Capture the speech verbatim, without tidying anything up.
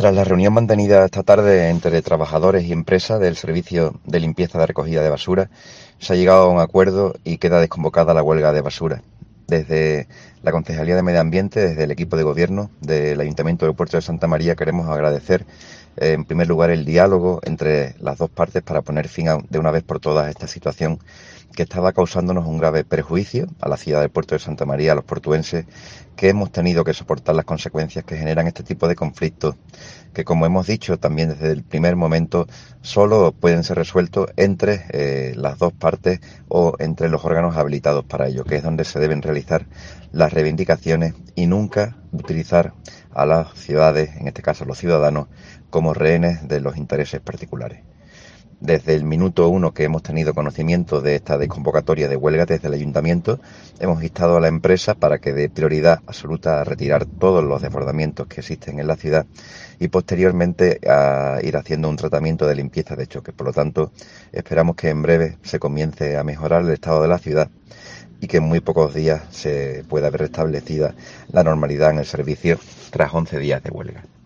Tras la reunión mantenida esta tarde entre trabajadores y empresas del servicio de limpieza de recogida de basura, se ha llegado a un acuerdo y queda desconvocada la huelga de basura. Desde la Concejalía de Medio Ambiente, desde el equipo de gobierno del Ayuntamiento del Puerto de Santa María, queremos agradecer eh, en primer lugar el diálogo entre las dos partes para poner fin a, de una vez por todas a esta situación que estaba causándonos un grave perjuicio a la ciudad del Puerto de Santa María, a los portuenses, que hemos tenido que soportar las consecuencias que generan este tipo de conflictos, que como hemos dicho también desde el primer momento, solo pueden ser resueltos entre eh, las dos partes o entre los órganos habilitados para ello, que es donde se deben realizar las reivindicaciones y nunca utilizar a las ciudades, en este caso los ciudadanos, como rehenes de los intereses particulares. Desde el minuto uno que hemos tenido conocimiento de esta desconvocatoria de huelga desde el ayuntamiento, hemos instado a la empresa para que dé prioridad absoluta a retirar todos los desbordamientos que existen en la ciudad y posteriormente a ir haciendo un tratamiento de limpieza de choque. Por lo tanto, esperamos que en breve se comience a mejorar el estado de la ciudad y que en muy pocos días se pueda ver restablecida la normalidad en el servicio tras once días de huelga.